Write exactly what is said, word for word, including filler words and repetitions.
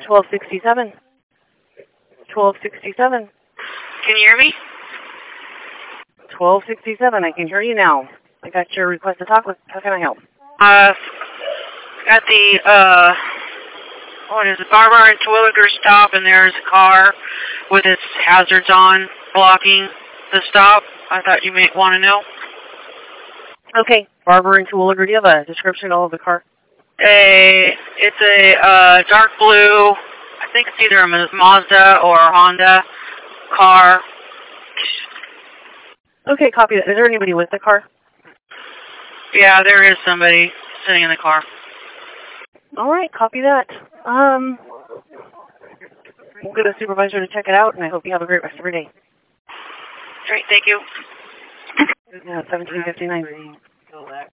twelve sixty-seven. twelve sixty-seven. Can you hear me? twelve sixty-seven, I can hear you now. I got your request to talk with. How can I help? Uh, at the, uh, what is it, Barber and Terwilliger stop, and there's a car with its hazards on, blocking the stop. I thought you may want to know. Okay, Barber and Terwilliger, do you have a description of the car? A, it's a uh, dark blue, I think it's either a Mazda or a Honda car. Okay, copy that. Is there anybody with the car? Yeah, there is somebody sitting in the car. All right, copy that. Um, we'll get a supervisor to check it out, and I hope you have a great rest of your day. Great, thank you. Yeah, seventeen fifty-nine.